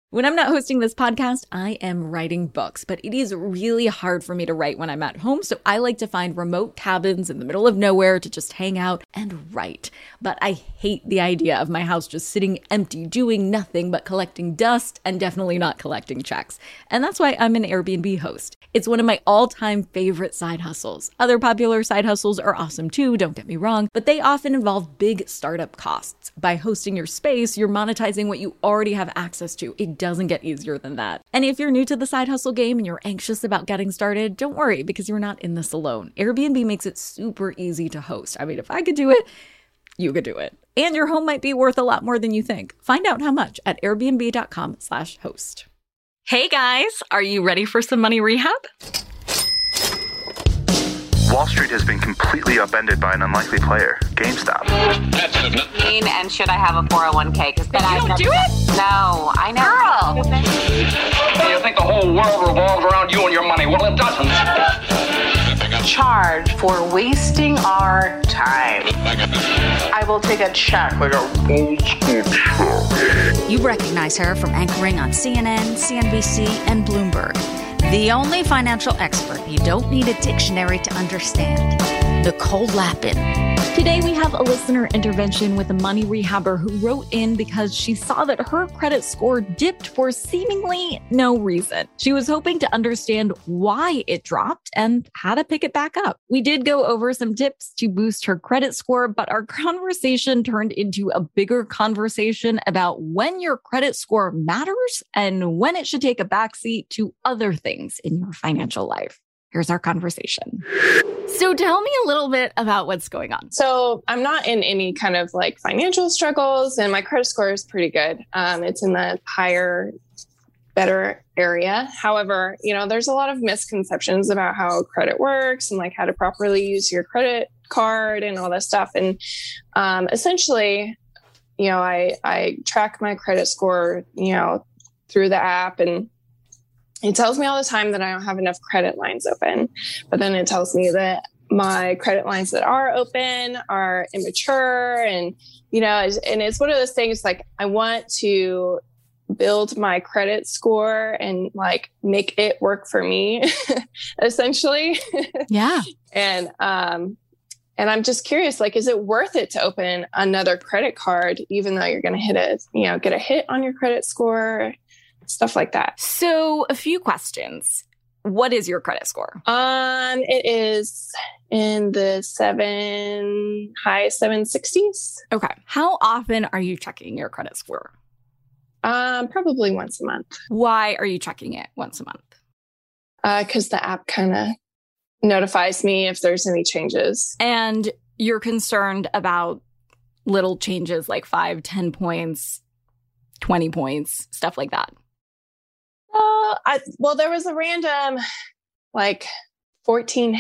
When I'm not hosting this podcast, I am writing books, but it is really hard for me to write when I'm at home, so I like to find remote cabins in the middle of nowhere to just hang out and write. But I hate the idea of my house just sitting empty, doing nothing but collecting dust and definitely not collecting checks. And that's why I'm an Airbnb host. It's one of my all-time favorite side hustles. Other popular side hustles are awesome too, don't get me wrong, but they often involve big startup costs. By hosting your space, you're monetizing what you already have access to. It doesn't get easier than that. And if you're new to the side hustle game and you're anxious about getting started, don't worry, because you're not in this alone. Airbnb makes it super easy to host. I mean, if I could do it, you could do it. And your home might be worth a lot more than you think. Find out how much at airbnb.com/host. Hey guys, are you ready for some money rehab? Wall Street has been completely upended by an unlikely player, GameStop. And should I have a 401k? Because then I don't do it? No, I know. Girl! You think the whole world revolves around you and your money? Well, it doesn't. Charge for wasting our time. I will take a check like a old school check. You recognize her from anchoring on CNN, CNBC, and Bloomberg. The only financial expert you don't need a dictionary to understand, Nicole Lapin. Today we have a listener intervention with a money rehabber who wrote in because she saw that her credit score dipped for seemingly no reason. She was hoping to understand why it dropped and how to pick it back up. We did go over some tips to boost her credit score, but our conversation turned into a bigger conversation about when your credit score matters and when it should take a backseat to other things in your financial life. Here's our conversation. So tell me a little bit about what's going on. So I'm not in any kind of like financial struggles and my credit score is pretty good. It's in the higher, better area. However, there's a lot of misconceptions about how credit works and like how to properly use your credit card and all that stuff. And essentially, I track my credit score, through the app, and it tells me all the time that I don't have enough credit lines open, but then it tells me that my credit lines that are open are immature. And, and it's one of those things like I want to build my credit score and like make it work for me, essentially. Yeah. And I'm just curious, like, is it worth it to open another credit card, even though you're going to get a hit on your credit score? Stuff like that. So a few questions. What is your credit score? It is in the high 760s. Okay. How often are you checking your credit score? Probably once a month. Why are you checking it once a month? Because the app kind of notifies me if there's any changes. And you're concerned about little changes like 5, 10 points, 20 points, stuff like that. There was a random like 14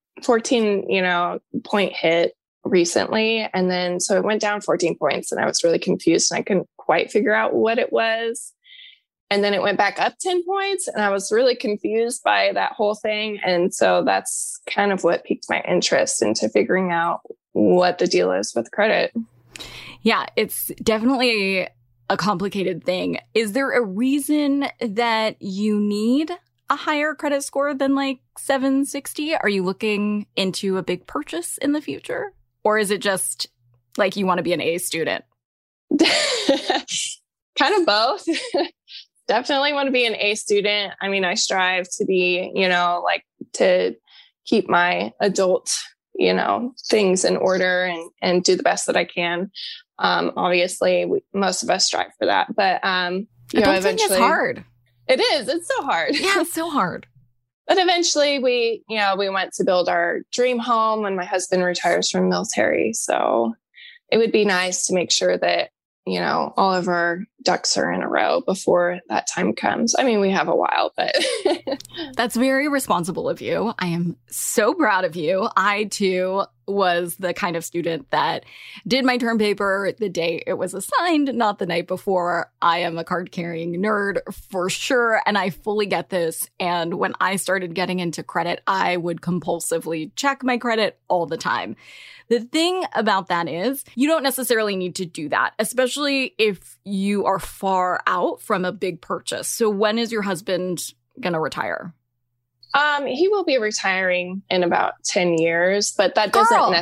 point hit recently. And then, so it went down 14 points and I was really confused and I couldn't quite figure out what it was. And then it went back up 10 points and I was really confused by that whole thing. And so that's kind of what piqued my interest into figuring out what the deal is with credit. Yeah, it's definitely a complicated thing. Is there a reason that you need a higher credit score than like 760? Are you looking into a big purchase in the future? Or is it just like you want to be an A student? Kind of both. Definitely want to be an A student. I mean, I strive to be, like to keep my adult, things in order and do the best that I can. Obviously, most of us strive for that, but eventually it's hard. It is. It's so hard. Yeah, it's so hard. But eventually, we went to build our dream home when my husband retires from the military. So it would be nice to make sure that all of our ducks are in a row before that time comes. I mean, we have a while, but that's very responsible of you. I am so proud of you. I too was the kind of student that did my term paper the day it was assigned, not the night before. I am a card-carrying nerd for sure, and I fully get this. And when I started getting into credit, I would compulsively check my credit all the time. The thing about that is you don't necessarily need to do that, especially if you are far out from a big purchase. So when is your husband going to retire? He will be retiring in about 10 years, but that doesn't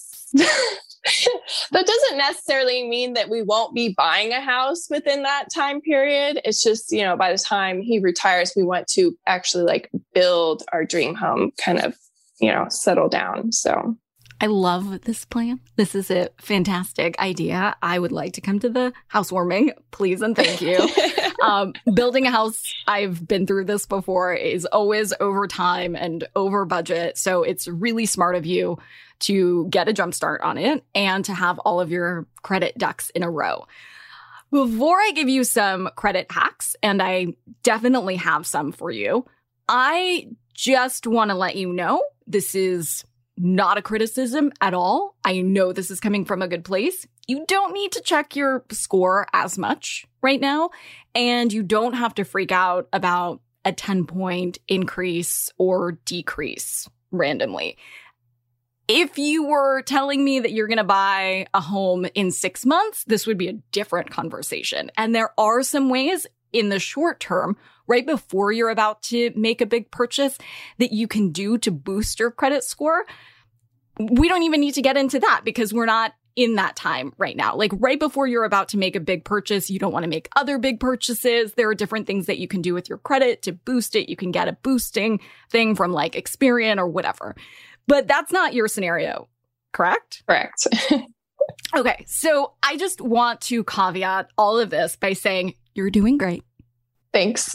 necessarily mean that we won't be buying a house within that time period. It's just, by the time he retires, we want to actually like build our dream home, kind of, settle down. So I love this plan. This is a fantastic idea. I would like to come to the housewarming, please and thank you. Building a house, I've been through this before, is always over time and over budget. So it's really smart of you to get a jump start on it and to have all of your credit ducks in a row. Before I give you some credit hacks, and I definitely have some for you, I just want to let you know this is not a criticism at all. I know this is coming from a good place. You don't need to check your score as much right now, and you don't have to freak out about a 10-point increase or decrease randomly. If you were telling me that you're going to buy a home in 6 months, this would be a different conversation. And there are some ways in the short term, right before you're about to make a big purchase, that you can do to boost your credit score. We don't even need to get into that because we're not in that time right now. Like right before you're about to make a big purchase, you don't want to make other big purchases. There are different things that you can do with your credit to boost it. You can get a boosting thing from like Experian or whatever. But that's not your scenario, correct? Correct. Okay, so I just want to caveat all of this by saying you're doing great. Thanks.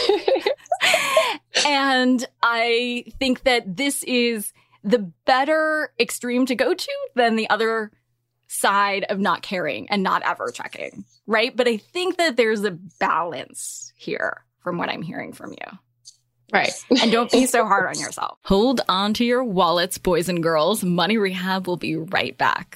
And I think that this is the better extreme to go to than the other side of not caring and not ever checking, right? But I think that there's a balance here from what I'm hearing from you. Right. And don't be so hard on yourself. Hold on to your wallets, boys and girls. Money Rehab will be right back.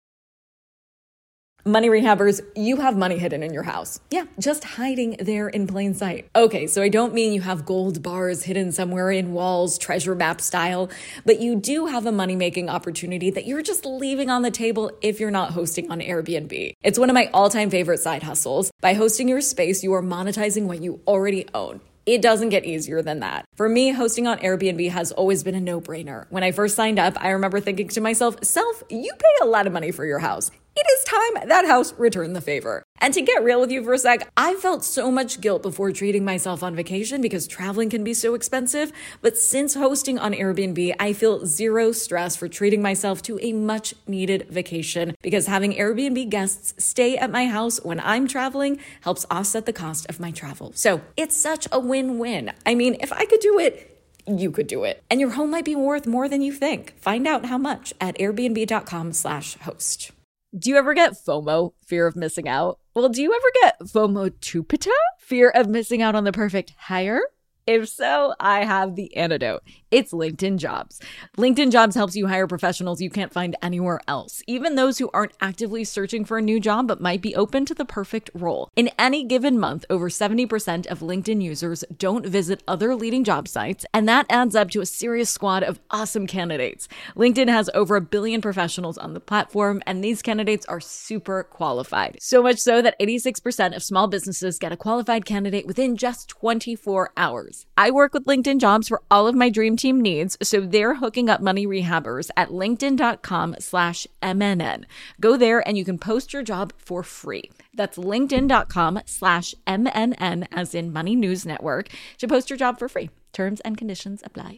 Money Rehabbers, you have money hidden in your house. Yeah, just hiding there in plain sight. Okay, so I don't mean you have gold bars hidden somewhere in walls, treasure map style, but you do have a money-making opportunity that you're just leaving on the table if you're not hosting on Airbnb. It's one of my all-time favorite side hustles. By hosting your space, you are monetizing what you already own. It doesn't get easier than that. For me, hosting on Airbnb has always been a no-brainer. When I first signed up, I remember thinking to myself, Self, you pay a lot of money for your house. It is time that house returned the favor. And to get real with you for a sec, I felt so much guilt before treating myself on vacation because traveling can be so expensive. But since hosting on Airbnb, I feel zero stress for treating myself to a much needed vacation because having Airbnb guests stay at my house when I'm traveling helps offset the cost of my travel. So it's such a win-win. I mean, if I could do it, you could do it. And your home might be worth more than you think. Find out how much at airbnb.com/host. Do you ever get FOMO, fear of missing out? Well, do you ever get FOMO-tupita, fear of missing out on the perfect hire? If so, I have the antidote. It's LinkedIn Jobs. LinkedIn Jobs helps you hire professionals you can't find anywhere else, even those who aren't actively searching for a new job but might be open to the perfect role. In any given month, over 70% of LinkedIn users don't visit other leading job sites, and that adds up to a serious squad of awesome candidates. LinkedIn has over 1 billion professionals on the platform, and these candidates are super qualified. So much so that 86% of small businesses get a qualified candidate within just 24 hours. I work with LinkedIn Jobs for all of my dream team needs, so they're hooking up Money Rehabbers at linkedin.com/MNN. Go there and you can post your job for free. That's linkedin.com/MNN, as in Money News Network, to post your job for free. Terms and conditions apply.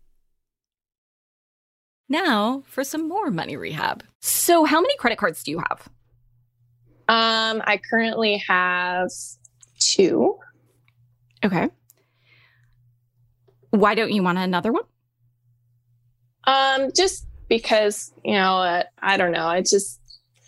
Now for some more money rehab. So how many credit cards do you have? I currently have 2. Okay. Why don't you want another one? Just because, I don't know. It's just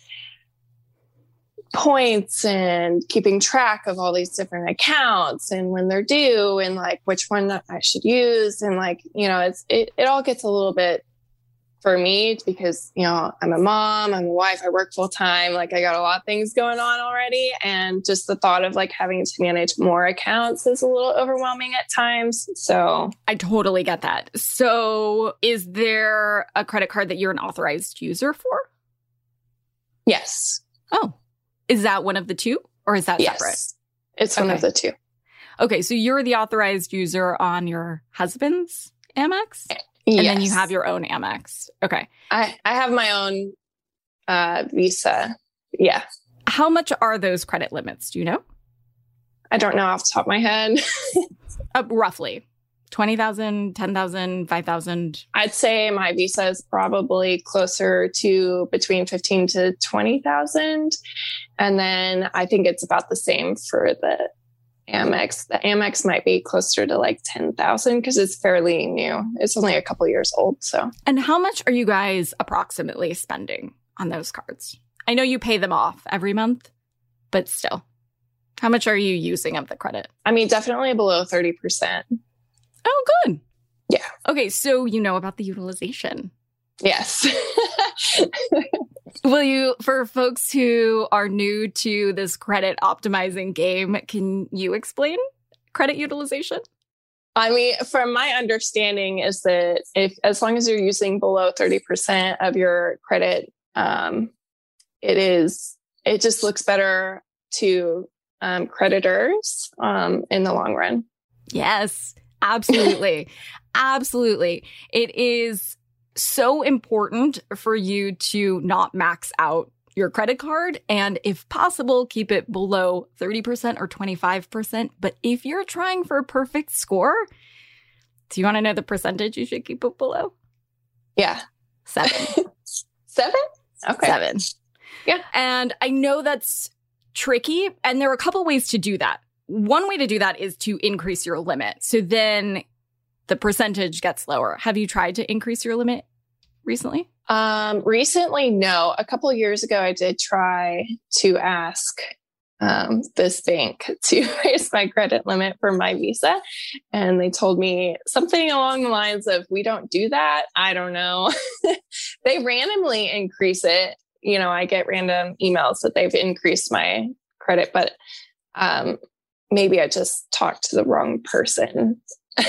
points and keeping track of all these different accounts and when they're due and like which one I should use. And like, it all gets a little bit for me because, I'm a mom, I'm a wife, I work full time. Like I got a lot of things going on already. And just the thought of like having to manage more accounts is a little overwhelming at times. So I totally get that. So is there a credit card that you're an authorized user for? Yes. Oh, is that one of the 2? Or is that Yes. separate? It's one of the two. Okay, so you're the authorized user on your husband's Amex? And then you have your own Amex. Okay. I have my own Visa. Yeah. How much are those credit limits? Do you know? I don't know off the top of my head. Roughly. 20,000, 10,000, 5,000? I'd say my Visa is probably closer to between 15 to 20,000. And then I think it's about the same for the Amex. The Amex might be closer to like 10,000 because it's fairly new. It's only a couple years old. So, And how much are you guys approximately spending on those cards? I know you pay them off every month, but still, how much are you using of the credit? I mean, definitely below 30%. Oh, good. Yeah. Okay, so you know about the utilization. Yes. Will you, for folks who are new to this credit optimizing game, can you explain credit utilization? I mean, from my understanding is that as long as you're using below 30% of your credit, it just looks better to creditors in the long run. Yes, absolutely. Absolutely. It is so important for you to not max out your credit card and, if possible, keep it below 30% or 25%. But if you're trying for a perfect score, do you want to know the percentage you should keep it below? Yeah. 7. 7? Okay. 7. Yeah. And I know that's tricky. And there are a couple ways to do that. One way to do that is to increase your limit. So then the percentage gets lower. Have you tried to increase your limit recently? Recently, no. A couple of years ago, I did try to ask this bank to raise my credit limit for my Visa. And they told me something along the lines of, we don't do that. I don't know. They randomly increase it. You know, I get random emails that they've increased my credit, but maybe I just talked to the wrong person.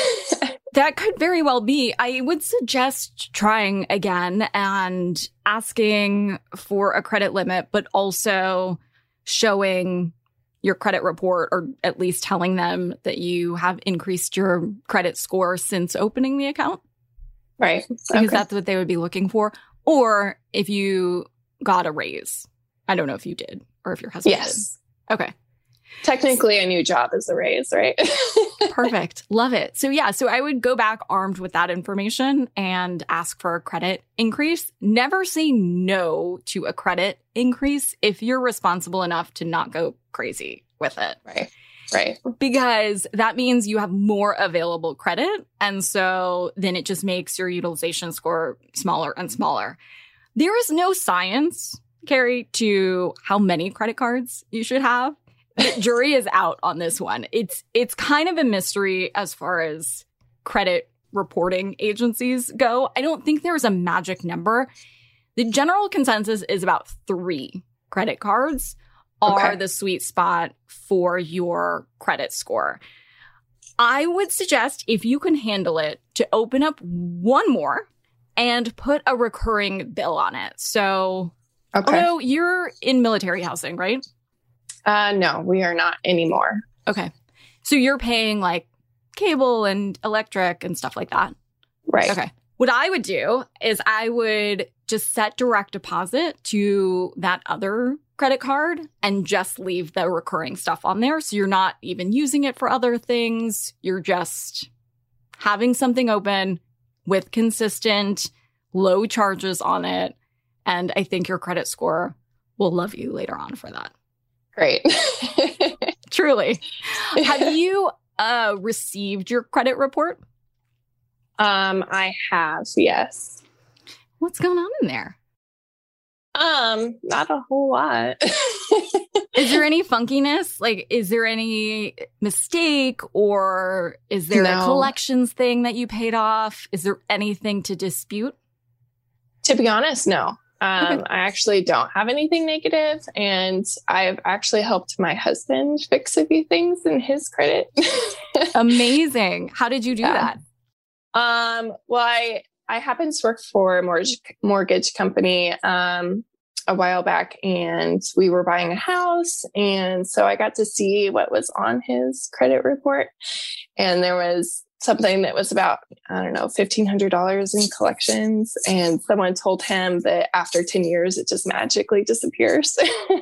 That could very well be. I would suggest trying again and asking for a credit limit, but also showing your credit report, or at least telling them that you have increased your credit score since opening the account. Right. Because that's what they would be looking for. Or if you got a raise. I don't know if you did or if your husband did. Okay. Technically, a new job is a raise, right? Perfect. Love it. So yeah, so I would go back armed with that information and ask for a credit increase. Never say no to a credit increase if you're responsible enough to not go crazy with it. Right. Because that means you have more available credit. And so then it just makes your utilization score smaller and smaller. There is no science, Carrie, to how many credit cards you should have. The jury is out on this one. It's kind of a mystery as far as credit reporting agencies go. I don't think there's a magic number. The general consensus is about 3 credit cards are the sweet spot for your credit score. I would suggest, if you can handle it, to open up one more and put a recurring bill on it. So, although you're in military housing, right? No, we are not anymore. Okay. So you're paying like cable and electric and stuff like that? Right. Okay. What I would do is I would just set direct deposit to that other credit card and just leave the recurring stuff on there. So you're not even using it for other things. You're just having something open with consistent low charges on it. And I think your credit score will love you later on for that. Great. Truly. Have you received your credit report? I have, yes. What's going on in there? Not a whole lot. Is there any funkiness? Like, is there any mistake, or is there a collections thing that you paid off? Is there anything to dispute? To be honest, no. I actually don't have anything negative, and I've actually helped my husband fix a few things in his credit. Amazing. How did you do that? Well, I happen to work for a mortgage company, a while back, and we were buying a house. And so I got to see what was on his credit report. And there was something that was about, I don't know, $1,500 in collections. And someone told him that after 10 years, it just magically disappears.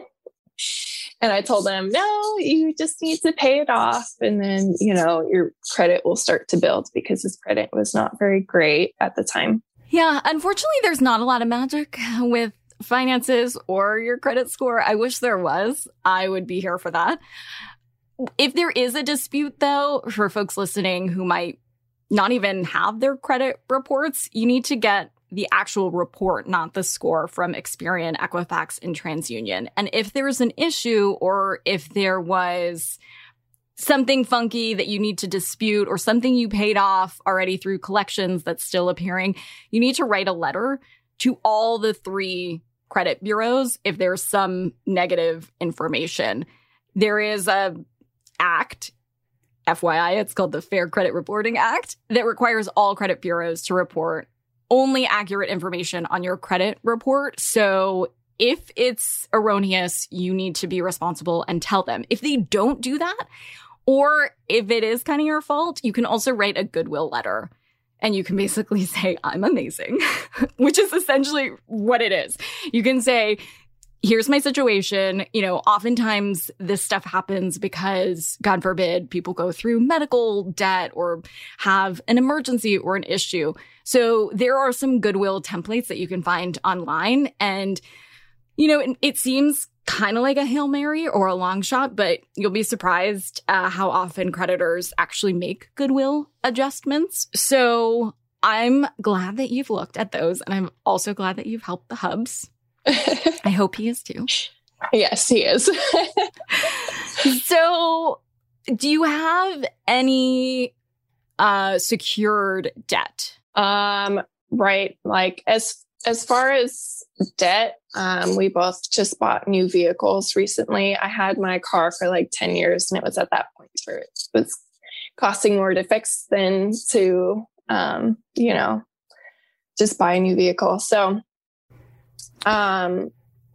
And I told him, no, you just need to pay it off. And then, you know, your credit will start to build, because his credit was not very great at the time. Yeah, unfortunately, there's not a lot of magic with finances or your credit score. I wish there was. I would be here for that. If there is a dispute, though, for folks listening who might not even have their credit reports, you need to get the actual report, not the score, from Experian, Equifax, and TransUnion. And if there's an issue, or if there was something funky that you need to dispute, or something you paid off already through collections that's still appearing, you need to write a letter to all the 3 credit bureaus if there's some negative information. There is a act, FYI, it's called the Fair Credit Reporting Act, that requires all credit bureaus to report only accurate information on your credit report. So if it's erroneous, you need to be responsible and tell them. If they don't do that, or if it is kind of your fault, you can also write a goodwill letter. And you can basically say, I'm amazing, which is essentially what it is. You can say, here's my situation. You know, oftentimes this stuff happens because, God forbid, people go through medical debt or have an emergency or an issue. So there are some goodwill templates that you can find online. And, you know, it seems kind of like a Hail Mary or a long shot, but you'll be surprised how often creditors actually make goodwill adjustments. So I'm glad that you've looked at those. And I'm also glad that you've helped the Hubs. I hope he is too. Yes, he is. So do you have any secured debt? Right. Like as far as debt, we both just bought new vehicles recently. I had my car for like 10 years, and it was at that point where it was costing more to fix than to, you know, just buy a new vehicle. So, but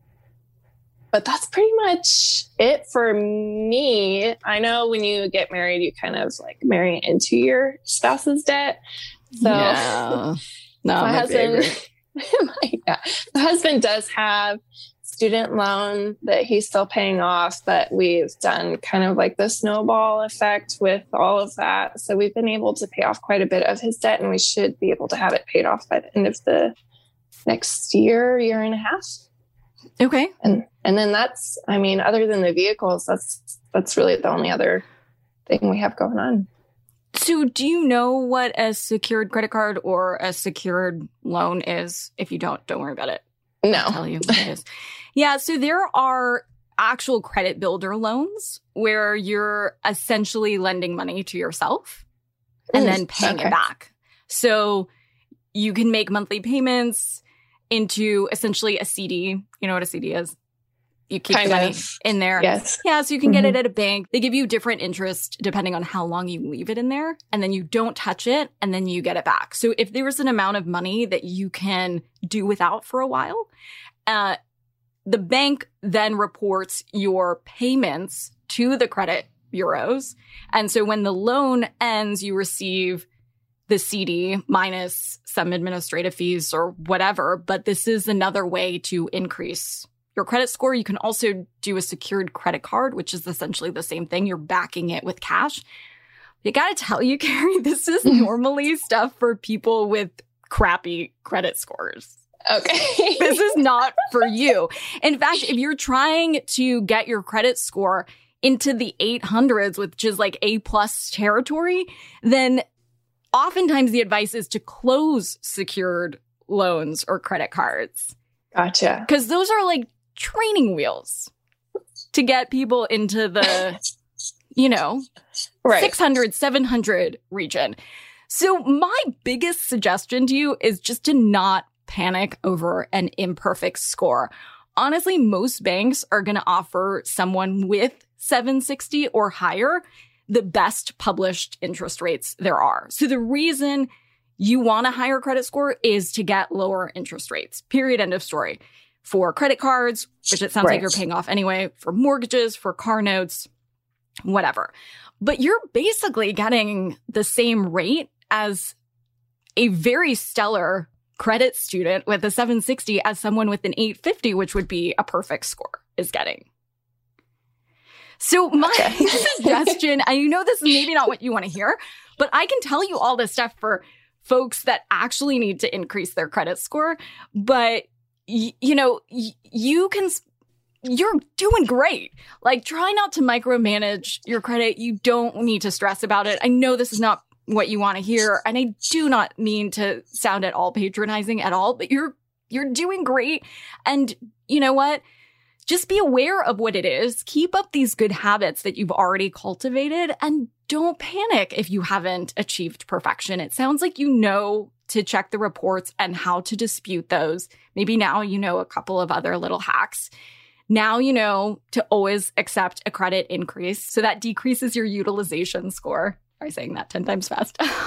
that's pretty much it for me. I know when you get married, you kind of like marry into your spouse's debt. So yeah. No, my husband, my husband does have student loan that he's still paying off, but we've done kind of like the snowball effect with all of that. So we've been able to pay off quite a bit of his debt, and we should be able to have it paid off by the end of the next year and a half. Okay. And then that's, I mean, other than the vehicles, that's really the only other thing we have going on. So do you know what a secured credit card or a secured loan is? If you don't worry about it. No. I'll tell you what it is. Yeah, so there are actual credit builder loans where you're essentially lending money to yourself and then paying it back. So you can make monthly payments into essentially a CD. You know what a CD is? You keep the money in there. Yes. Yeah, so you can get it at a bank. They give you different interest depending on how long you leave it in there. And then you don't touch it, and then you get it back. So if there was an amount of money that you can do without for a while, the bank then reports your payments to the credit bureaus. And so when the loan ends, you receive the CD minus some administrative fees or whatever. But this is another way to increase your credit score. You can also do a secured credit card, which is essentially the same thing. You're backing it with cash. You got to tell you, Carrie, this is normally stuff for people with crappy credit scores. Okay. This is not for you. In fact, if you're trying to get your credit score into the 800s, which is like A+ territory, then oftentimes the advice is to close secured loans or credit cards. Gotcha. Because those are like training wheels to get people into the, you know, 600, 700 region. So my biggest suggestion to you is just to not panic over an imperfect score. Honestly, most banks are going to offer someone with 760 or higher the best published interest rates there are. So the reason you want a higher credit score is to get lower interest rates. Period. End of story. for credit cards, which it sounds like you're paying off anyway, for mortgages, for car notes, whatever. But you're basically getting the same rate as a very stellar credit student with a 760 as someone with an 850, which would be a perfect score, is getting. So my suggestion, and you know this is maybe not what you want to hear, but I can tell you all this stuff for folks that actually need to increase their credit score. But, you know, you're doing great. Like, try not to micromanage your credit. You don't need to stress about it. I know this is not what you want to hear, and I do not mean to sound at all patronizing at all, but you're doing great. And you know what? Just be aware of what it is. Keep up these good habits that you've already cultivated, and don't panic if you haven't achieved perfection. It sounds like you know to check the reports and how to dispute those. Maybe now you know a couple of other little hacks. Now you know to always accept a credit increase, so that decreases your utilization score. By saying that 10 times fast. And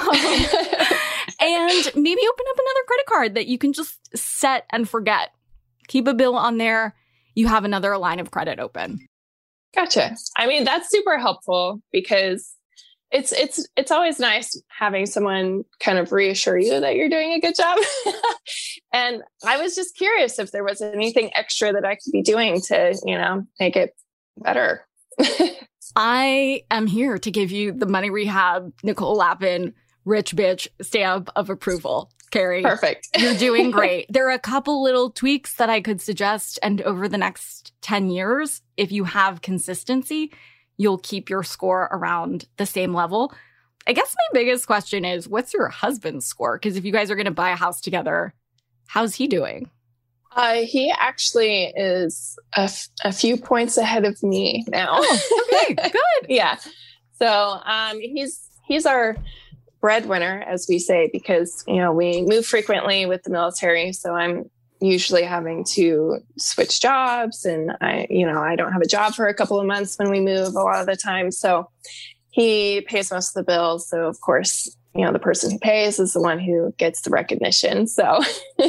maybe open up another credit card that you can just set and forget. Keep a bill on there. You have another line of credit open. Gotcha. I mean, that's super helpful because it's always nice having someone kind of reassure you that you're doing a good job. And I was just curious if there was anything extra that I could be doing to, you know, make it better. I am here to give you the Money Rehab, Nicole Lapin, rich bitch stamp of approval. Carrie. Perfect. You're doing great. There are a couple little tweaks that I could suggest. And over the next 10 years, if you have consistency, you'll keep your score around the same level. I guess my biggest question is, what's your husband's score? Because if you guys are going to buy a house together, how's he doing? He actually is a few points ahead of me now. Oh, okay, good. Yeah. So he's our breadwinner, as we say, because, you know, we move frequently with the military. So I'm usually having to switch jobs, and I don't have a job for a couple of months when we move a lot of the time. So he pays most of the bills. So of course, you know, the person who pays is the one who gets the recognition. So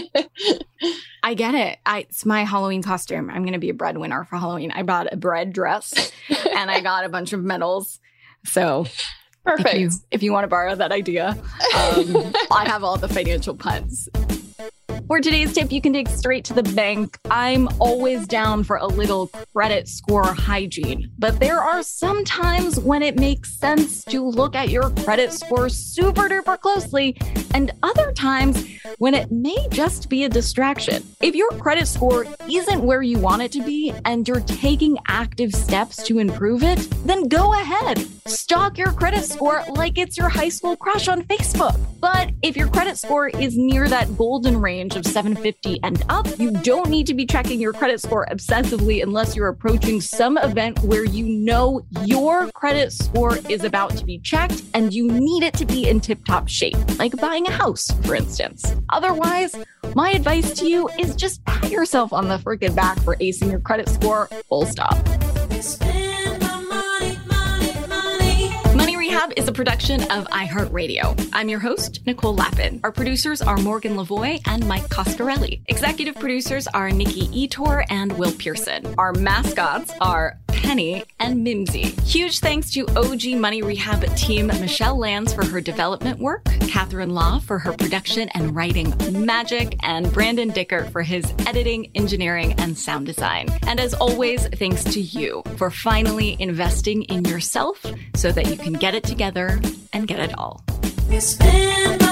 I get it. It's my Halloween costume. I'm going to be a breadwinner for Halloween. I bought a bread dress and I got a bunch of medals. So perfect. If you want to borrow that idea, I have all the financial puns. For today's tip, you can dig straight to the bank. I'm always down for a little credit score hygiene, but there are some times when it makes sense to look at your credit score super duper closely, and other times when it may just be a distraction. If your credit score isn't where you want it to be and you're taking active steps to improve it, then go ahead. Stalk your credit score like it's your high school crush on Facebook. But if your credit score is near that golden range of 750 and up, you don't need to be checking your credit score obsessively unless you're approaching some event where you know your credit score is about to be checked and you need it to be in tip-top shape, like buying a house, for instance. Otherwise, my advice to you is just pat yourself on the freaking back for acing your credit score, full stop. Money Rehab is a production of iHeartRadio. I'm your host, Nicole Lapin. Our producers are Morgan Lavoie and Mike Coscarelli. Executive producers are Nikki Etor and Will Pearson. Our mascots are Penny and Mimsy. Huge thanks to OG Money Rehab team Michelle Lands for her development work, Catherine Law for her production and writing magic, and Brandon Dickert for his editing, engineering, and sound design. And as always, thanks to you for finally investing in yourself so that you can get it together and get it all.